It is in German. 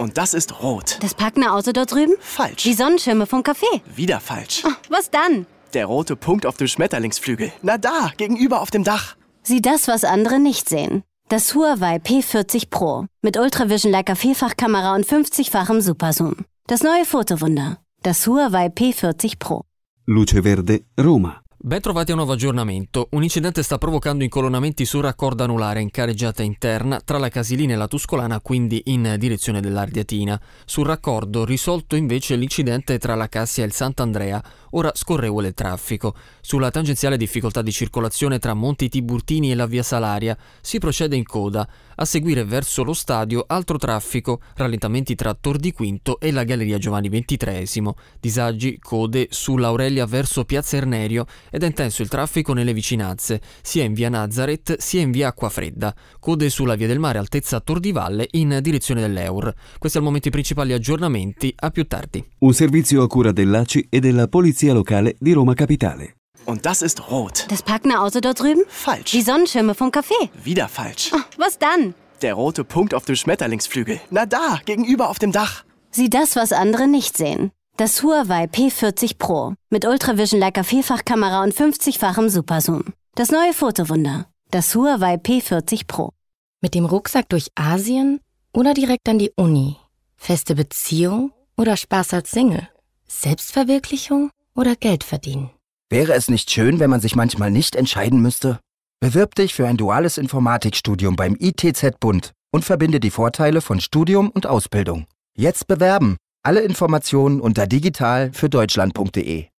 Und das ist rot. Das parkende Auto dort drüben? Falsch. Die Sonnenschirme vom Café? Wieder falsch. Oh, was dann? Der rote Punkt auf dem Schmetterlingsflügel. Na da, gegenüber auf dem Dach. Sieh das, was andere nicht sehen. Das Huawei P40 Pro. Mit Ultravision Leica Vielfachkamera und 50-fachem Superzoom. Das neue Fotowunder. Das Huawei P40 Pro. Luce Verde, Roma. Ben trovati a un nuovo aggiornamento. Un incidente sta provocando incolonnamenti su raccordo anulare in carreggiata interna tra la Casilina e la Tuscolana, quindi in direzione dell'Ardiatina. Sul raccordo risolto invece l'incidente tra la Cassia e il Sant'Andrea, ora scorrevole il traffico. Sulla tangenziale difficoltà di circolazione tra Monti Tiburtini e la via Salaria, si procede in coda. A seguire verso lo stadio altro traffico, rallentamenti tra Tor di Quinto e la Galleria Giovanni XXIII. Disagi, code sulla Aurelia verso Piazza Ernerio ed è intenso il traffico nelle vicinanze, sia in via Nazareth sia in via Acquafredda. Code sulla via del Mare altezza Tor di Valle in direzione dell'Eur. Questi al momento i principali aggiornamenti, a più tardi. Un servizio a cura dell'ACI e della Polizia Locale di Roma Capitale. Und das ist rot. Das parkende Auto dort drüben? Falsch. Die Sonnenschirme vom Café? Wieder falsch. Oh, was dann? Der rote Punkt auf dem Schmetterlingsflügel. Na da, gegenüber auf dem Dach. Sieh das, was andere nicht sehen. Das Huawei P40 Pro. Mit Ultravision Leica Vielfachkamera und 50-fachem Superzoom. Das neue Fotowunder. Das Huawei P40 Pro. Mit dem Rucksack durch Asien oder direkt an die Uni? Feste Beziehung oder Spaß als Single? Selbstverwirklichung oder Geld verdienen? Wäre es nicht schön, wenn man sich manchmal nicht entscheiden müsste? Bewirb dich für ein duales Informatikstudium beim ITZ Bund und verbinde die Vorteile von Studium und Ausbildung. Jetzt bewerben! Alle Informationen unter digital-für-deutschland.de.